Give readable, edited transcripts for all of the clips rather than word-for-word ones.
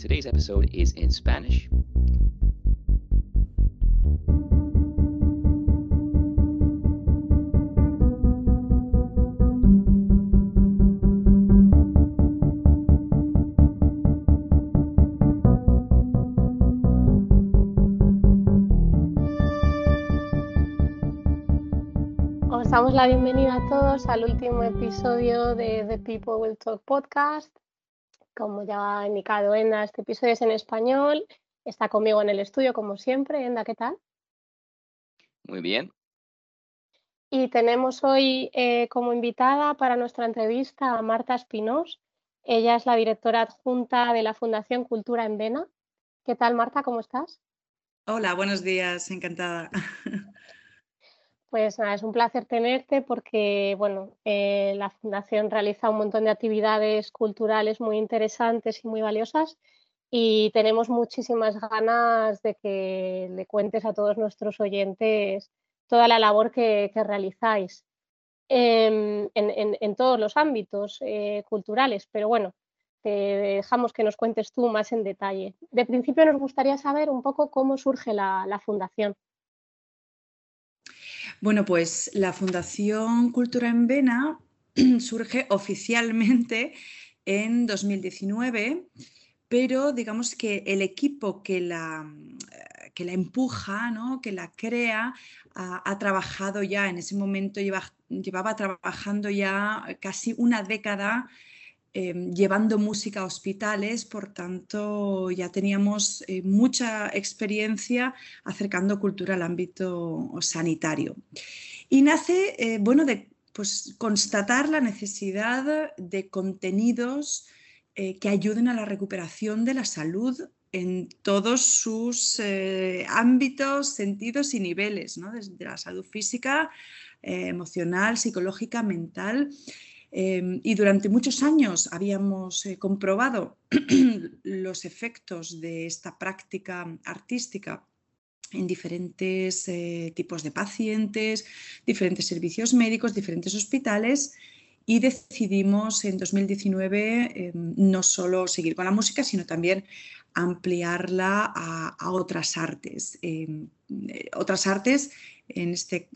today's episode is in Spanish. Os damos la bienvenida a todos al último episodio de The People Will Talk podcast. Como ya ha indicado Enda, este episodio es en español. Está conmigo en el estudio, como siempre. Enda, ¿qué tal? Muy bien. Y tenemos hoy como invitada para nuestra entrevista a Marta Espinós. Ella es la directora adjunta de la Fundación Cultura en Vena. ¿Qué tal, Marta? ¿Cómo estás? Hola, buenos días, encantada. Pues nada, es un placer tenerte porque, bueno, la Fundación realiza un montón de actividades culturales muy interesantes y muy valiosas y tenemos muchísimas ganas de que le cuentes a todos nuestros oyentes toda la labor que realizáis en todos los ámbitos culturales, pero bueno, te dejamos que nos cuentes tú más en detalle. De principio nos gustaría saber un poco cómo surge la Fundación. Bueno, pues la Fundación Cultura en Vena surge oficialmente en 2019, pero digamos que el equipo que la empuja, ¿no? Que la crea, ha trabajado ya, en ese momento llevaba trabajando ya casi una década llevando música a hospitales, por tanto ya teníamos mucha experiencia acercando cultura al ámbito sanitario. Y nace, de pues, constatar la necesidad de contenidos que ayuden a la recuperación de la salud en todos sus ámbitos, sentidos y niveles, ¿no? Desde la salud física, emocional, psicológica, mental. Y durante muchos años habíamos comprobado los efectos de esta práctica artística en diferentes tipos de pacientes, diferentes servicios médicos, diferentes hospitales, y decidimos en 2019 no solo seguir con la música, sino también ampliarla a otras artes. Otras artes, en este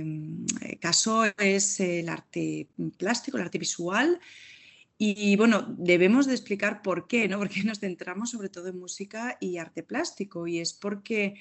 caso, es el arte plástico, el arte visual. Y bueno, debemos de explicar por qué, ¿no? Porque nos centramos sobre todo en música y arte plástico, y es porque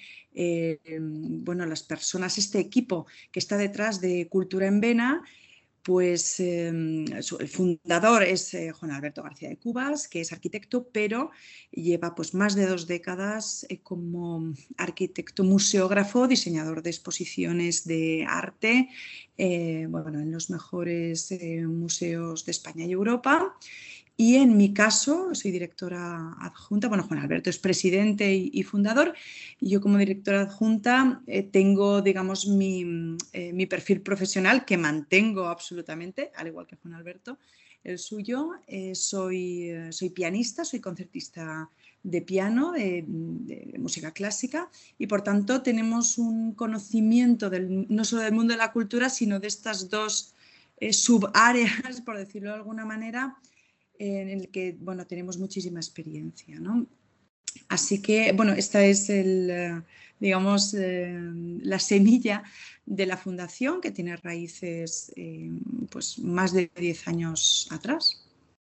las personas, este equipo que está detrás de Cultura en Vena, pues el fundador es Juan Alberto García de Cubas, que es arquitecto, pero lleva pues más de 2 décadas como arquitecto museógrafo, diseñador de exposiciones de arte en los mejores museos de España y Europa. Y en mi caso, soy directora adjunta, Juan Alberto es presidente y fundador, y yo como directora adjunta tengo, digamos, mi perfil profesional, que mantengo absolutamente, al igual que Juan Alberto, el suyo. Soy pianista, soy concertista de piano, de música clásica, y por tanto tenemos un conocimiento no solo del mundo de la cultura, sino de estas dos subáreas, por decirlo de alguna manera, en el que tenemos muchísima experiencia, ¿no? Así que esta es la semilla de la fundación, que tiene raíces pues más de 10 años atrás.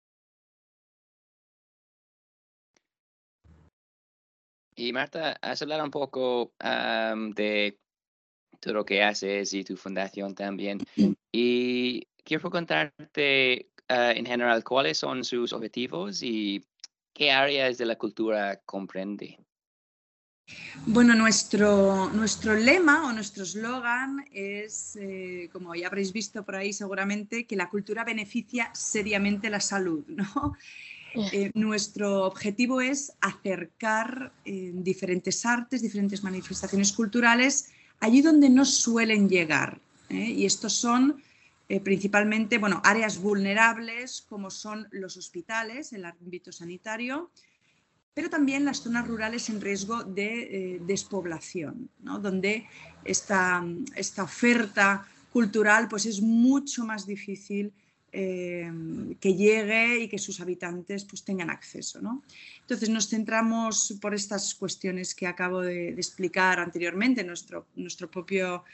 Y Marta, has hablado un poco de todo lo que haces y tu fundación también. Y quiero preguntarte en general, ¿cuáles son sus objetivos y qué áreas de la cultura comprende? Bueno, nuestro lema o nuestro eslogan es, como ya habréis visto por ahí seguramente, que la cultura beneficia seriamente la salud, ¿no? Nuestro objetivo es acercar diferentes artes, diferentes manifestaciones culturales allí donde no suelen llegar. Y estos son principalmente áreas vulnerables, como son los hospitales, el ámbito sanitario, pero también las zonas rurales en riesgo de despoblación, ¿no? Donde esta oferta cultural pues es mucho más difícil que llegue y que sus habitantes pues, tengan acceso, ¿no? Entonces nos centramos por estas cuestiones que acabo de explicar anteriormente, nuestro propio,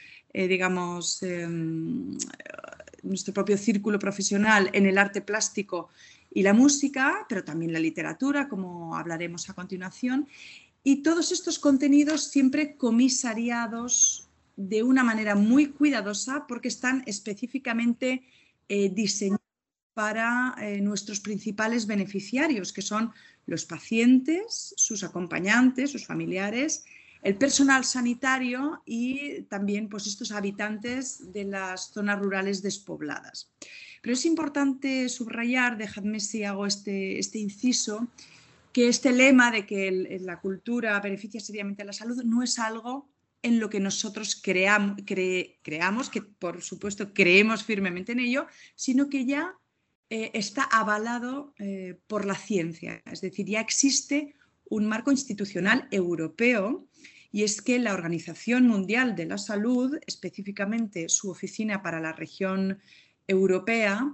nuestro propio círculo profesional en el arte plástico y la música, pero también la literatura, como hablaremos a continuación, y todos estos contenidos siempre comisariados de una manera muy cuidadosa porque están específicamente diseñados para nuestros principales beneficiarios, que son los pacientes, sus acompañantes, sus familiares, el personal sanitario y también pues, estos habitantes de las zonas rurales despobladas. Pero es importante subrayar, dejadme si hago este inciso, que este lema de que la cultura beneficia seriamente a la salud no es algo en lo que nosotros creamos, que por supuesto creemos firmemente en ello, sino que ya está avalado por la ciencia. Es decir, ya existe un marco institucional europeo y es que la Organización Mundial de la Salud, específicamente su oficina para la región europea,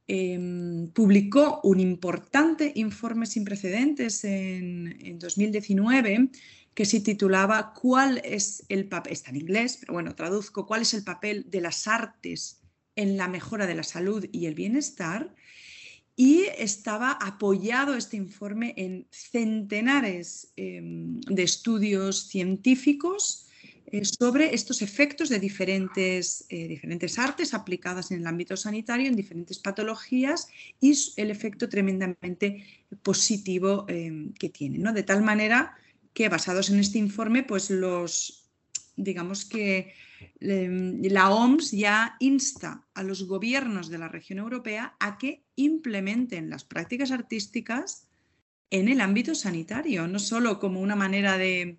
publicó un importante informe sin precedentes en 2019 que se titulaba ¿Cuál es el papel? Está en inglés, pero bueno, traduzco. ¿Cuál es el papel de las artes en la mejora de la salud y el bienestar? Y estaba apoyado este informe en centenares de estudios científicos sobre estos efectos de diferentes artes aplicadas en el ámbito sanitario, en diferentes patologías y el efecto tremendamente positivo que tienen, ¿no? De tal manera que basados en este informe, pues digamos que la OMS ya insta a los gobiernos de la región europea a que implementen las prácticas artísticas en el ámbito sanitario, no solo como una manera de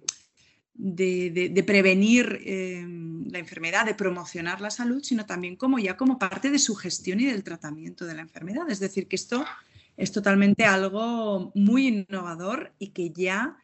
prevenir la enfermedad, de promocionar la salud, sino también como parte de su gestión y del tratamiento de la enfermedad. Es decir, que esto es totalmente algo muy innovador y que ya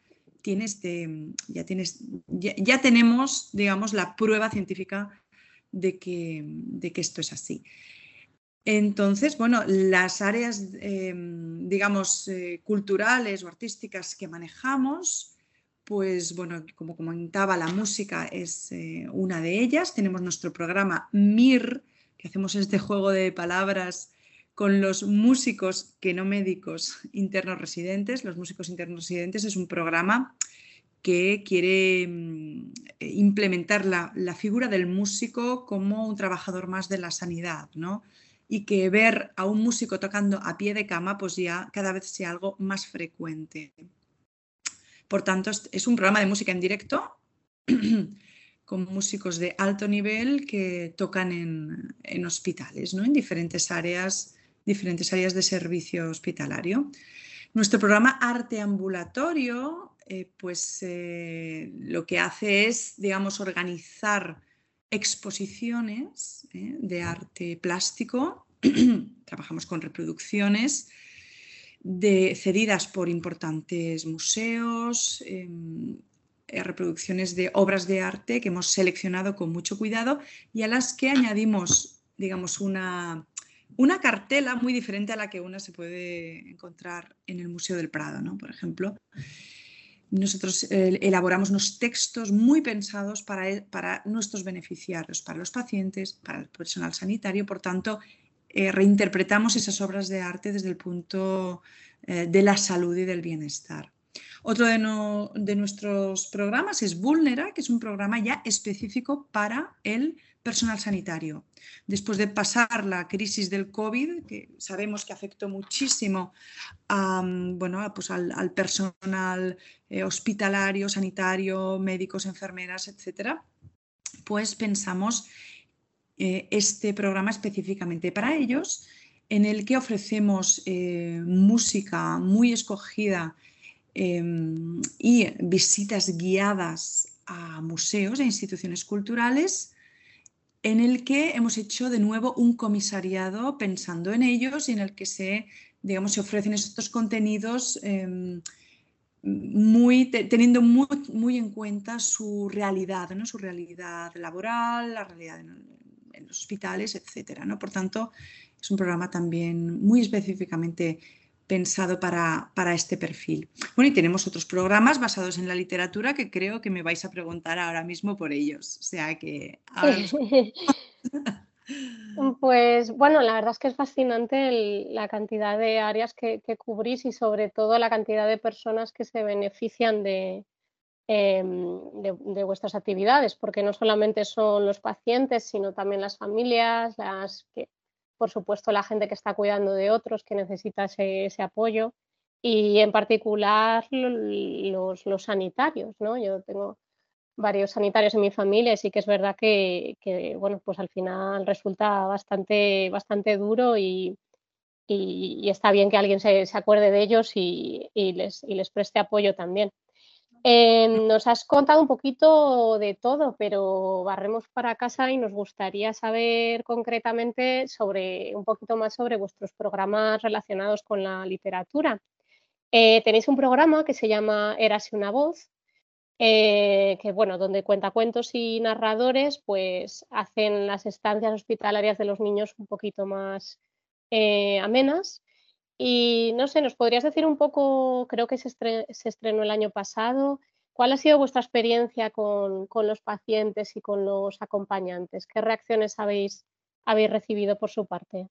tenemos, digamos, la prueba científica de que esto es así. Entonces, bueno, las áreas, digamos, culturales o artísticas que manejamos, pues bueno, como comentaba, la música es una de ellas. Tenemos nuestro programa MIR, que hacemos este juego de palabras con los músicos que no médicos internos residentes. Los músicos internos residentes es un programa que quiere implementar la figura del músico como un trabajador más de la sanidad, ¿no? Y que ver a un músico tocando a pie de cama pues ya cada vez sea algo más frecuente. Por tanto, es un programa de música en directo con músicos de alto nivel que tocan en hospitales, ¿no? En diferentes áreas de servicio hospitalario. Nuestro programa Arte Ambulatorio lo que hace es, digamos, organizar exposiciones de arte plástico. Trabajamos con reproducciones cedidas por importantes museos, reproducciones de obras de arte que hemos seleccionado con mucho cuidado y a las que añadimos, digamos, una cartela muy diferente a la que una se puede encontrar en el Museo del Prado, ¿no? Por ejemplo, nosotros elaboramos unos textos muy pensados para nuestros beneficiarios, para los pacientes, para el personal sanitario. Por tanto, reinterpretamos esas obras de arte desde el punto de la salud y del bienestar. Otro de nuestros programas es Vulnera, que es un programa ya específico para el personal sanitario. Después de pasar la crisis del COVID, que sabemos que afectó muchísimo al personal hospitalario, sanitario, médicos, enfermeras, etcétera, pues pensamos este programa específicamente para ellos, en el que ofrecemos música muy escogida y visitas guiadas a museos e instituciones culturales, en el que hemos hecho de nuevo un comisariado pensando en ellos y en el que se ofrecen estos contenidos teniendo muy en cuenta su realidad, ¿no? Su realidad laboral, la realidad en los hospitales, etcétera, ¿no? Por tanto, es un programa también muy específicamente pensado para este perfil. Bueno, y tenemos otros programas basados en la literatura que creo que me vais a preguntar ahora mismo por ellos. O sea que ahora los... Pues bueno, la verdad es que es fascinante la cantidad de áreas que cubrís y sobre todo la cantidad de personas que se benefician de vuestras actividades, porque no solamente son los pacientes, sino también las familias, por supuesto la gente que está cuidando de otros, que necesita ese apoyo y en particular los sanitarios, ¿no? Yo tengo varios sanitarios en mi familia y sí que es verdad que, bueno, pues al final resulta bastante duro y está bien que alguien se acuerde de ellos y les preste apoyo también. Nos has contado un poquito de todo, pero barremos para casa y nos gustaría saber concretamente un poquito más sobre vuestros programas relacionados con la literatura. Tenéis un programa que se llama Érase una voz, que bueno, donde cuentacuentos y narradores pues hacen las estancias hospitalarias de los niños un poquito más amenas. Y no sé, ¿nos podrías decir un poco, creo que se estrenó el año pasado, cuál ha sido vuestra experiencia con los pacientes y con los acompañantes? ¿Qué reacciones habéis recibido por su parte?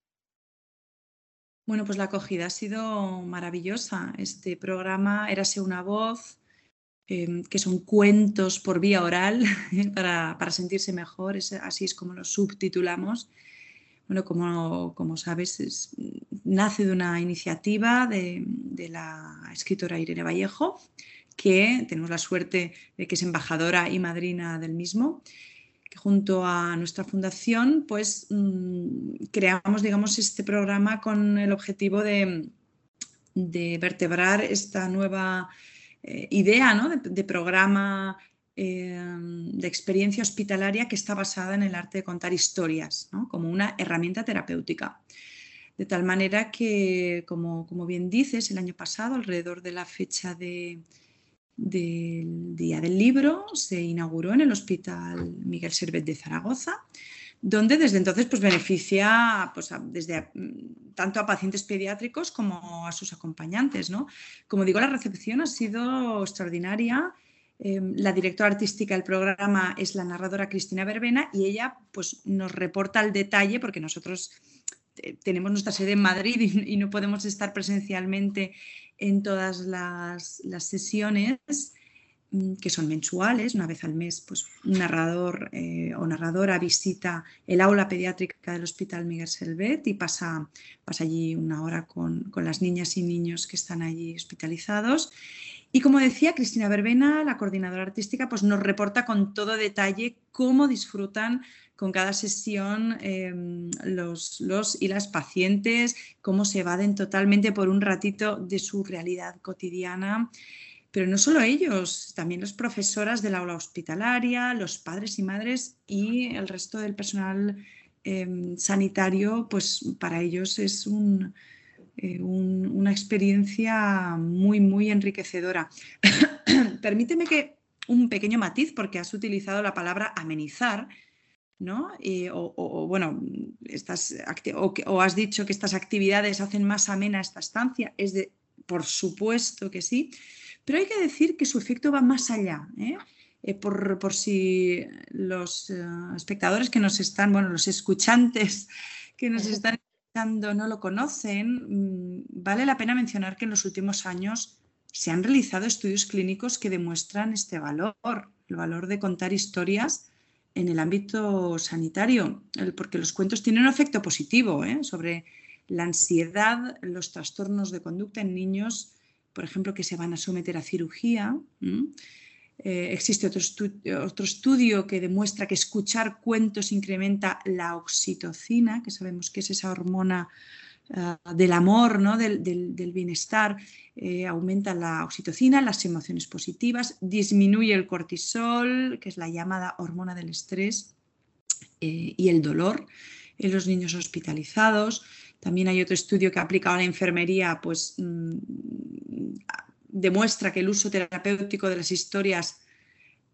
Bueno, pues la acogida ha sido maravillosa. Este programa Érase una voz, que son cuentos por vía oral para sentirse mejor, así es como lo subtitulamos. Bueno, como sabes, nace de una iniciativa de la escritora Irene Vallejo, que tenemos la suerte de que es embajadora y madrina del mismo, que junto a nuestra fundación pues creamos, digamos, este programa con el objetivo de vertebrar esta nueva idea, ¿no? de programa de experiencia hospitalaria que está basada en el arte de contar historias, ¿no? Como una herramienta terapéutica. De tal manera que, como bien dices, el año pasado, alrededor de la fecha del Día del Libro, se inauguró en el Hospital Miguel Servet de Zaragoza, donde desde entonces pues, beneficia pues, tanto a pacientes pediátricos como a sus acompañantes, ¿no? Como digo, la recepción ha sido extraordinaria. La directora artística del programa es la narradora Cristina Verbena y ella pues, nos reporta al detalle, porque nosotros tenemos nuestra sede en Madrid y no podemos estar presencialmente en todas las sesiones, que son mensuales. Una vez al mes pues, un narrador o narradora visita el aula pediátrica del Hospital Miguel Servet y pasa allí una hora con las niñas y niños que están allí hospitalizados. Y como decía, Cristina Verbena, la coordinadora artística, pues nos reporta con todo detalle cómo disfrutan con cada sesión los y las pacientes, cómo se evaden totalmente por un ratito de su realidad cotidiana. Pero no solo ellos, también las profesoras del aula hospitalaria, los padres y madres y el resto del personal sanitario, pues para ellos es una experiencia muy enriquecedora. Permíteme que un pequeño matiz, porque has utilizado la palabra amenizar, ¿no? Bueno, o has dicho que estas actividades hacen más amena esta estancia. Por supuesto que sí, pero hay que decir que su efecto va más allá, ¿eh? Por si los espectadores que nos están, bueno, los escuchantes que nos están escuchando no lo conocen, vale la pena mencionar que en los últimos años se han realizado estudios clínicos que demuestran este valor, el valor de contar historias en el ámbito sanitario, porque los cuentos tienen un efecto positivo sobre la ansiedad, los trastornos de conducta en niños, por ejemplo, que se van a someter a cirugía. Existe otro estudio que demuestra que escuchar cuentos incrementa la oxitocina, que sabemos que es esa hormona del amor, ¿no? del bienestar. Aumenta la oxitocina, las emociones positivas, disminuye el cortisol, que es la llamada hormona del estrés, y el dolor en los niños hospitalizados. También hay otro estudio que ha aplicado a la enfermería, pues demuestra que el uso terapéutico de las historias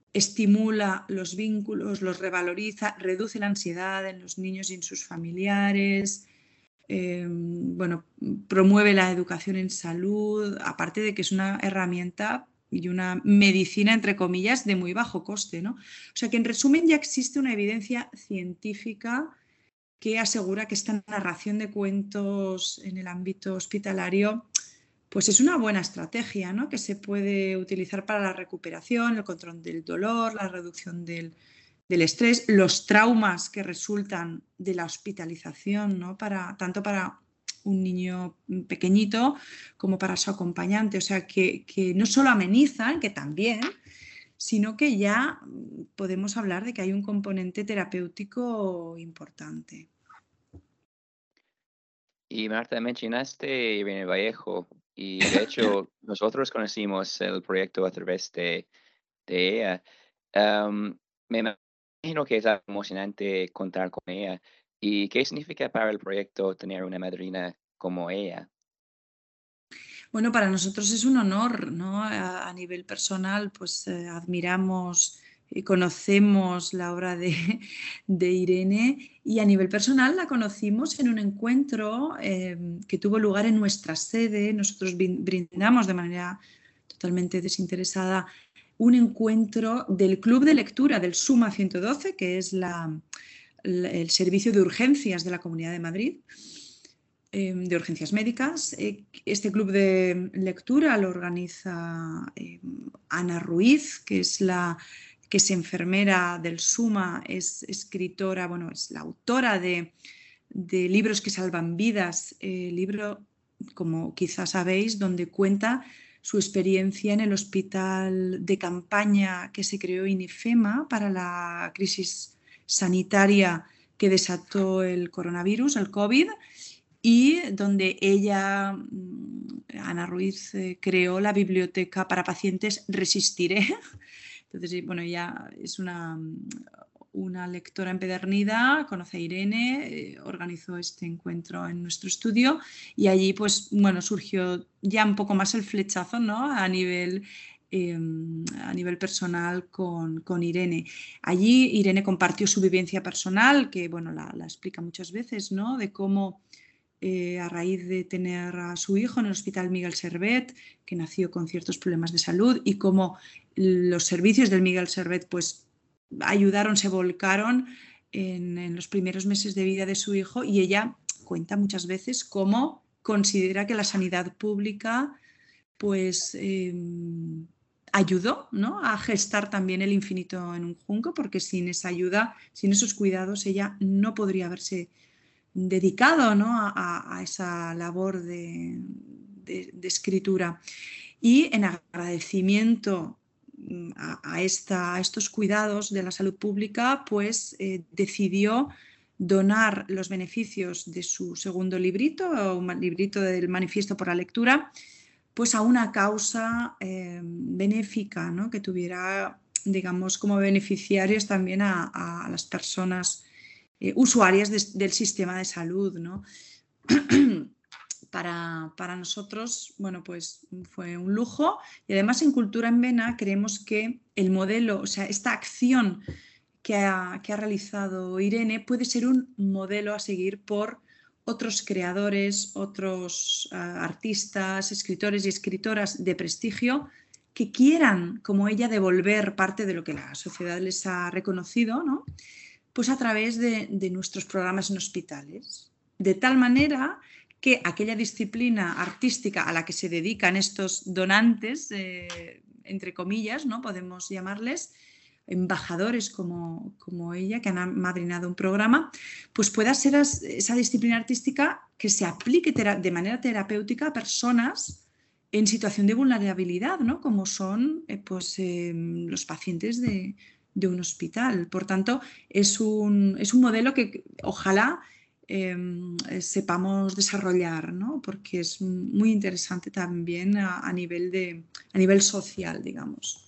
estimula los vínculos, los revaloriza, reduce la ansiedad en los niños y en sus familiares, bueno, promueve la educación en salud, aparte de que es una herramienta y una medicina, entre comillas, de muy bajo coste, ¿no? O sea que en resumen ya existe una evidencia científica que asegura que esta narración de cuentos en el ámbito hospitalario pues es una buena estrategia, ¿no? Que se puede utilizar para la recuperación, el control del dolor, la reducción del estrés, los traumas que resultan de la hospitalización, ¿no? Tanto para un niño pequeñito como para su acompañante. O sea, que no solo amenizan, que también, sino que ya podemos hablar de que hay un componente terapéutico importante. Y Marta, mencionaste Irene Vallejo y de hecho nosotros conocimos el proyecto a través de ella. Me imagino que es algo emocionante contar con ella. ¿Y qué significa para el proyecto tener una madrina como ella? Bueno, para nosotros es un honor, ¿no? A nivel personal, pues admiramos y conocemos la obra de Irene y a nivel personal la conocimos en un encuentro que tuvo lugar en nuestra sede. Nosotros brindamos de manera totalmente desinteresada un encuentro del Club de Lectura del Suma 112, que es el servicio de urgencias de la Comunidad de Madrid, de urgencias médicas. Este club de lectura lo organiza Ana Ruiz, que es enfermera del Suma, es escritora, bueno, es la autora de Libros que salvan vidas, libro, como quizás sabéis, donde cuenta su experiencia en el hospital de campaña que se creó INIFEMA para la crisis sanitaria que desató el coronavirus, el COVID, y donde ella, Ana Ruiz, creó la biblioteca para pacientes Resistiré. Entonces, bueno, ella es una lectora empedernida, conoce a Irene, organizó este encuentro en nuestro estudio y allí, pues, bueno, surgió ya un poco más el flechazo, ¿no? A nivel personal con Irene. Allí Irene compartió su vivencia personal, que, bueno, la explica muchas veces, ¿no? De cómo a raíz de tener a su hijo en el Hospital Miguel Servet, que nació con ciertos problemas de salud, y cómo los servicios del Miguel Servet pues ayudaron, se volcaron en los primeros meses de vida de su hijo, y ella cuenta muchas veces cómo considera que la sanidad pública pues ayudó, ¿no?, a gestar también el infinito en un junco, porque sin esa ayuda, sin esos cuidados, ella no podría haberse dedicado, ¿no?, a esa labor de escritura. Y en agradecimiento a estos cuidados de la salud pública, pues decidió donar los beneficios de su segundo librito, un librito del Manifiesto por la Lectura, pues a una causa benéfica, ¿no?, que tuviera, digamos, como beneficiarios también a las personas usuarias del sistema de salud, ¿no? Para nosotros, bueno, pues fue un lujo, y además en Cultura en Vena creemos que el modelo, o sea, esta acción que ha realizado Irene puede ser un modelo a seguir por otros creadores, otros artistas, escritores y escritoras de prestigio que quieran, como ella, devolver parte de lo que la sociedad les ha reconocido, ¿no?, pues a través de nuestros programas en hospitales, de tal manera que aquella disciplina artística a la que se dedican estos donantes, entre comillas, ¿no?, podemos llamarles embajadores como ella, que han madrinado un programa, pues pueda ser esa disciplina artística que se aplique de manera terapéutica a personas en situación de vulnerabilidad, ¿no?, como son los pacientes de un hospital. Por tanto, es un modelo que ojalá sepamos desarrollar, ¿no?, porque es muy interesante también a nivel social, digamos.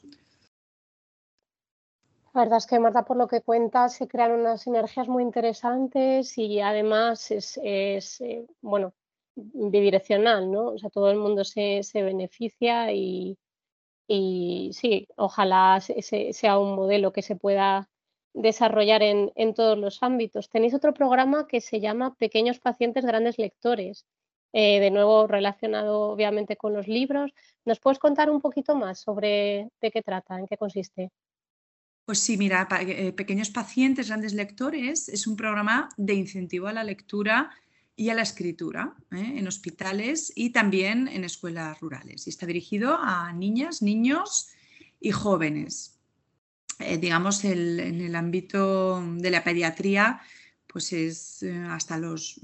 La verdad es que, Marta, por lo que cuentas, se crean unas sinergias muy interesantes y además es bueno, bidireccional, ¿no? O sea, todo el mundo se beneficia y y sí, ojalá sea un modelo que se pueda desarrollar en todos los ámbitos. Tenéis otro programa que se llama Pequeños pacientes, grandes lectores, de nuevo relacionado obviamente con los libros. ¿Nos puedes contar un poquito más sobre de qué trata, en qué consiste? Pues sí, mira, Pequeños pacientes, grandes lectores es un programa de incentivo a la lectura y a la escritura en hospitales y también en escuelas rurales. Y está dirigido a niñas, niños y jóvenes. Digamos, en el ámbito de la pediatría, pues es hasta los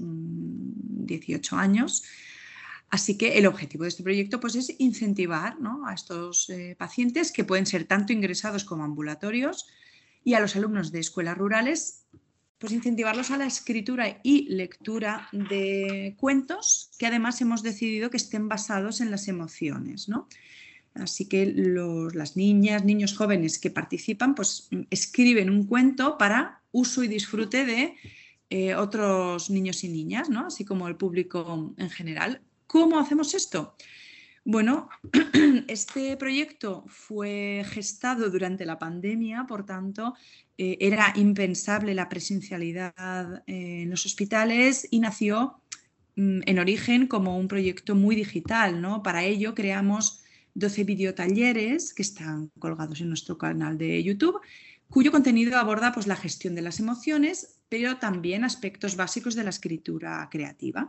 18 años. Así que el objetivo de este proyecto pues, es incentivar, ¿no?, a estos pacientes que pueden ser tanto ingresados como ambulatorios y a los alumnos de escuelas rurales, pues incentivarlos a la escritura y lectura de cuentos que además hemos decidido que estén basados en las emociones, ¿no? Así que las niñas, niños jóvenes que participan pues escriben un cuento para uso y disfrute de otros niños y niñas, ¿no?, así como el público en general. ¿Cómo hacemos esto? Bueno, este proyecto fue gestado durante la pandemia, por tanto, era impensable la presencialidad en los hospitales y nació en origen como un proyecto muy digital, ¿no? Para ello creamos 12 videotalleres que están colgados en nuestro canal de YouTube, cuyo contenido aborda pues, la gestión de las emociones, pero también aspectos básicos de la escritura creativa.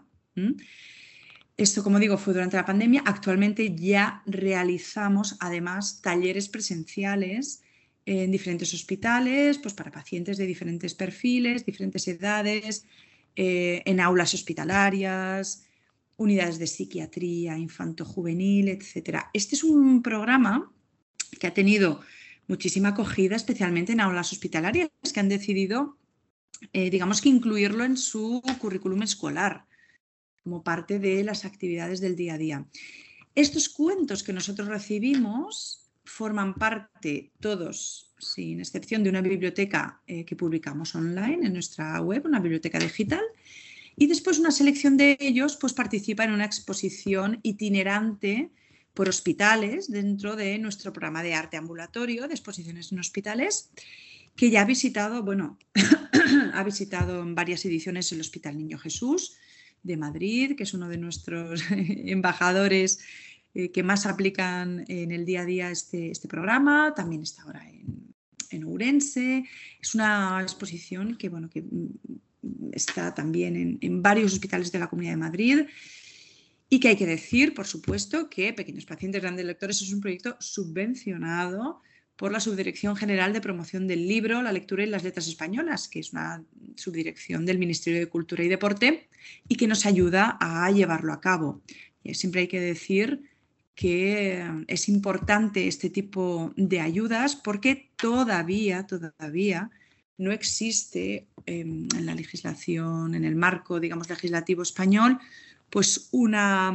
Esto, como digo, fue durante la pandemia. Actualmente ya realizamos además talleres presenciales en diferentes hospitales, pues para pacientes de diferentes perfiles, diferentes edades, en aulas hospitalarias, unidades de psiquiatría, infanto-juvenil, etc. Este es un programa que ha tenido muchísima acogida, especialmente en aulas hospitalarias, que han decidido, digamos que incluirlo en su currículum escolar como parte de las actividades del día a día. Estos cuentos que nosotros recibimos forman parte, todos, sin excepción, de una biblioteca que publicamos online en nuestra web, una biblioteca digital, y después una selección de ellos pues, participa en una exposición itinerante por hospitales dentro de nuestro programa de arte ambulatorio de exposiciones en hospitales, que ya ha visitado, bueno, ha visitado en varias ediciones el Hospital Niño Jesús de Madrid, que es uno de nuestros embajadores que más aplican en el día a día este programa. También está ahora en Ourense. Es una exposición que, bueno, que está también en varios hospitales de la Comunidad de Madrid. Y que hay que decir, por supuesto, que Pequeños pacientes, grandes lectores es un proyecto subvencionado por la Subdirección General de Promoción del Libro, la Lectura y las Letras Españolas, que es una subdirección del Ministerio de Cultura y Deporte y que nos ayuda a llevarlo a cabo. Y siempre hay que decir que es importante este tipo de ayudas porque todavía no existe en la legislación, en el marco, digamos, legislativo español, pues una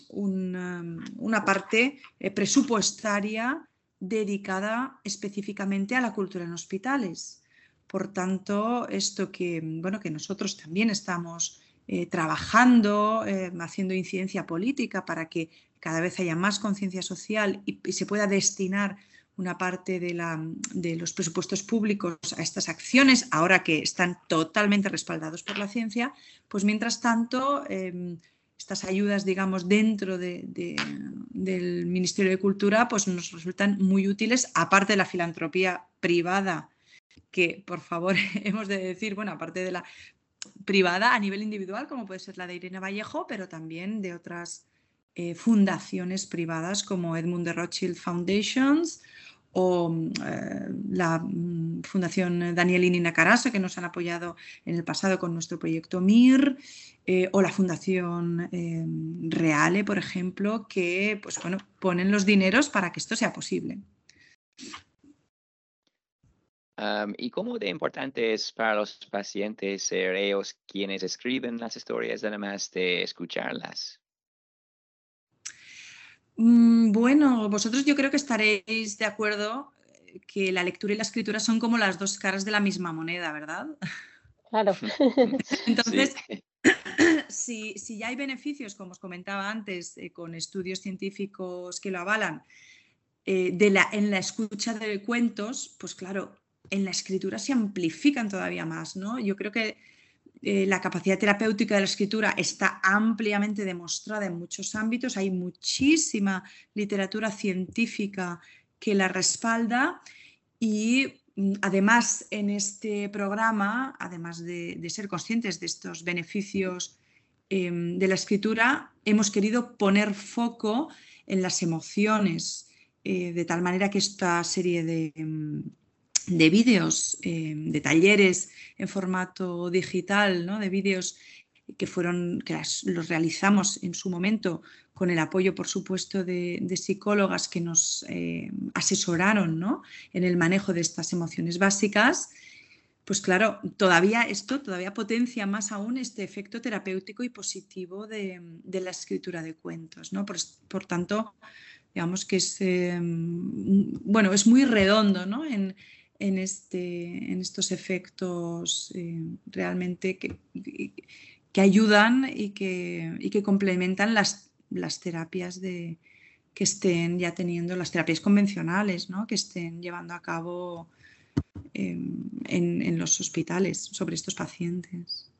parte presupuestaria dedicada específicamente a la cultura en hospitales. Por tanto, esto que nosotros también estamos trabajando, haciendo incidencia política para que cada vez haya más conciencia social y se pueda destinar una parte de los presupuestos públicos a estas acciones, ahora que están totalmente respaldados por la ciencia, pues mientras tanto estas ayudas, digamos, dentro del Ministerio de Cultura, pues nos resultan muy útiles, aparte de la filantropía privada, que, por favor, hemos de decir, bueno, aparte de la privada a nivel individual, como puede ser la de Irene Vallejo, pero también de otras fundaciones privadas como Edmund de Rothschild Foundations o la Fundación Daniel y Nina Carasso, que nos han apoyado en el pasado con nuestro proyecto MIR, o la Fundación Reale, por ejemplo, que pues, bueno, ponen los dineros para que esto sea posible. ¿Y cómo de importante es para los pacientes ser ellos quienes escriben las historias, además de escucharlas? Bueno, vosotros yo creo que estaréis de acuerdo que la lectura y la escritura son como las dos caras de la misma moneda, ¿verdad? Claro. Entonces, sí. si ya hay beneficios, como os comentaba antes, con estudios científicos que lo avalan, en la escucha de cuentos, pues claro, en la escritura se amplifican todavía más, ¿no? Yo creo que la capacidad terapéutica de la escritura está ampliamente demostrada en muchos ámbitos. Hay muchísima literatura científica que la respalda y además en este programa, además de ser conscientes de estos beneficios de la escritura, hemos querido poner foco en las emociones, de tal manera que esta serie de vídeos, de talleres en formato digital, ¿no? De vídeos que los realizamos en su momento con el apoyo, por supuesto, de psicólogas que nos asesoraron, ¿no? En el manejo de estas emociones básicas. Pues claro, esto todavía potencia más aún este efecto terapéutico y positivo de la escritura de cuentos, ¿no? Por tanto, digamos que es muy redondo, ¿no? En estos efectos realmente que ayudan y que complementan las terapias que estén ya teniendo, las terapias convencionales, ¿no? Que estén llevando a cabo en los hospitales sobre estos pacientes.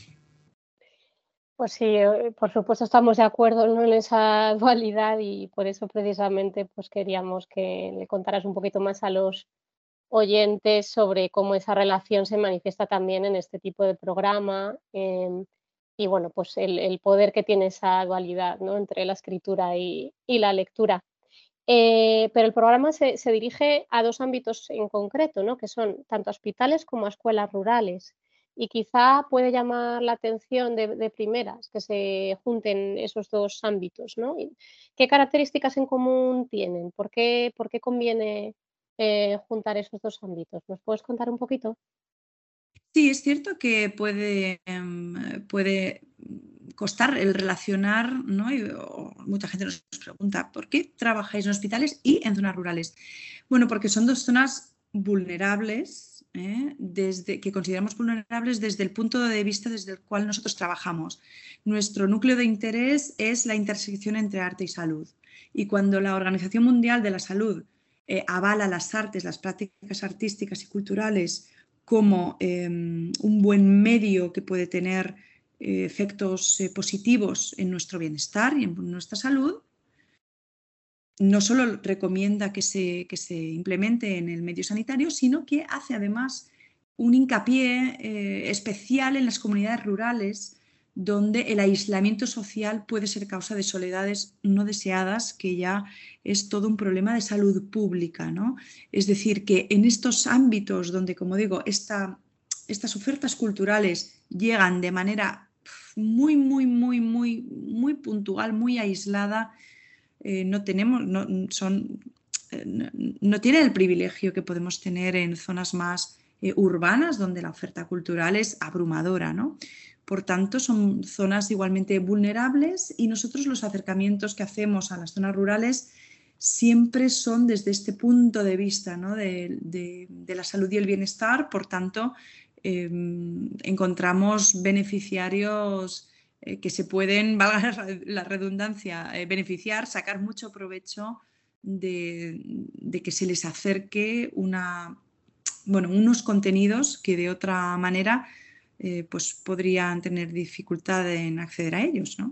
Pues sí, por supuesto estamos de acuerdo, ¿no? En esa dualidad y por eso precisamente pues queríamos que le contaras un poquito más a los oyentes sobre cómo esa relación se manifiesta también en este tipo de programa, y bueno, pues el poder que tiene esa dualidad, ¿no? Entre la escritura y la lectura. Pero el programa se dirige a 2 ámbitos en concreto, ¿no? Que son tanto a hospitales como a escuelas rurales. Y quizá puede llamar la atención de primeras que se junten esos 2 ámbitos, ¿no? Y, ¿qué características en común tienen? ¿Por qué conviene, juntar esos 2 ámbitos? ¿Nos puedes contar un poquito? Sí, es cierto que puede costar el relacionar, ¿no? Mucha gente nos pregunta, ¿por qué trabajáis en hospitales y en zonas rurales? Bueno, porque son 2 zonas vulnerables, que consideramos vulnerables desde el punto de vista desde el cual nosotros trabajamos. Nuestro núcleo de interés es la intersección entre arte y salud. Y cuando la Organización Mundial de la Salud avala las artes, las prácticas artísticas y culturales como un buen medio que puede tener efectos positivos en nuestro bienestar y en nuestra salud, no solo recomienda que se implemente en el medio sanitario, sino que hace además un hincapié especial en las comunidades rurales, donde el aislamiento social puede ser causa de soledades no deseadas, que ya es todo un problema de salud pública, ¿no? Es decir, que en estos ámbitos donde, como digo, estas ofertas culturales llegan de manera muy, muy, muy, muy, muy puntual, muy aislada, no tienen el privilegio que podemos tener en zonas más urbanas, donde la oferta cultural es abrumadora, ¿no? Por tanto, son zonas igualmente vulnerables y nosotros los acercamientos que hacemos a las zonas rurales siempre son desde este punto de vista, ¿no? de la salud y el bienestar. Por tanto, encontramos beneficiarios que se pueden, valga la redundancia, beneficiar, sacar mucho provecho de que se les acerque unos contenidos que de otra manera pues podrían tener dificultad en acceder a ellos, ¿no?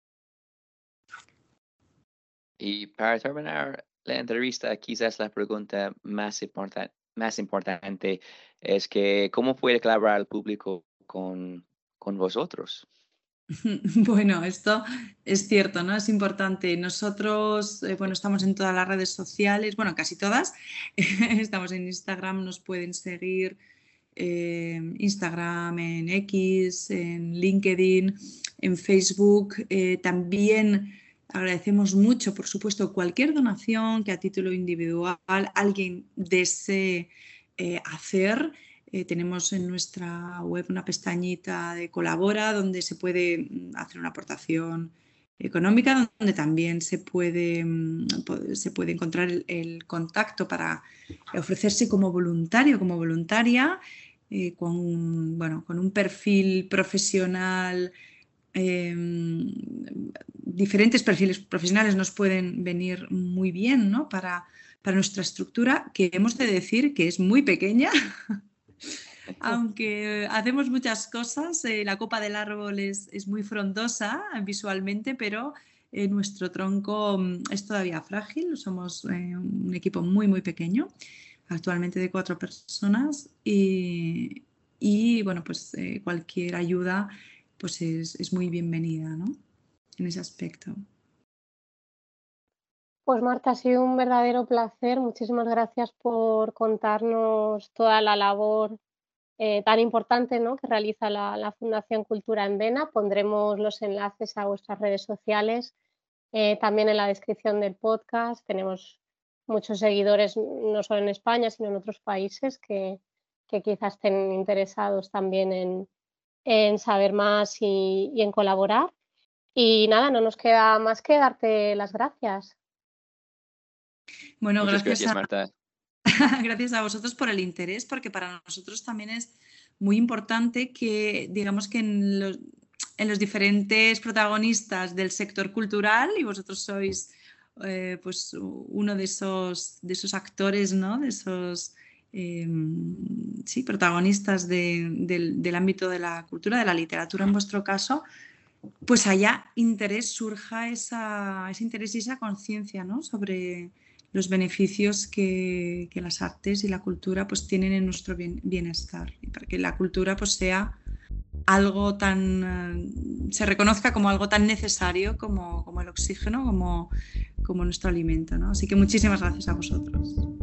Y para terminar la entrevista, quizás la pregunta más importante es que ¿cómo puede colaborar el público con vosotros? Bueno, esto es cierto, ¿no? Es importante. Nosotros, estamos en todas las redes sociales, bueno, casi todas. Estamos en Instagram, nos pueden seguir Instagram, en X, en LinkedIn, en Facebook. También agradecemos mucho, por supuesto, cualquier donación que a título individual alguien desee hacer. Tenemos en nuestra web una pestañita de colabora donde se puede hacer una aportación económica, donde también se puede encontrar el contacto para ofrecerse como voluntario, como voluntaria, con un perfil profesional diferentes perfiles profesionales nos pueden venir muy bien, ¿no? Para nuestra estructura, que hemos de decir que es muy pequeña. Aunque hacemos muchas cosas, la copa del árbol es muy frondosa visualmente, pero nuestro tronco es todavía frágil. Somos un equipo muy, muy pequeño, actualmente de 4 personas y bueno, pues cualquier ayuda pues es muy bienvenida, ¿no? En ese aspecto. Pues Marta, ha sido un verdadero placer. Muchísimas gracias por contarnos toda la labor tan importante, ¿no?, que realiza la Fundación Cultura en Vena. Pondremos los enlaces a vuestras redes sociales también en la descripción del podcast. Tenemos muchos seguidores, no solo en España, sino en otros países que quizás estén interesados también en saber más y en colaborar. Y nada, no nos queda más que darte las gracias. Bueno, Muchas gracias Marta. gracias a vosotros por el interés, porque para nosotros también es muy importante que, digamos que en los diferentes protagonistas del sector cultural, y vosotros sois pues uno de esos actores, ¿no? De esos sí, protagonistas del ámbito de la cultura, de la literatura en vuestro caso, pues haya interés, surja ese interés y esa conciencia, ¿no?, sobre los beneficios que las artes y la cultura pues tienen en nuestro bienestar, y para que la cultura pues sea algo tan se reconozca como algo tan necesario como el oxígeno, como nuestro alimento, ¿no? Así que muchísimas gracias a vosotros.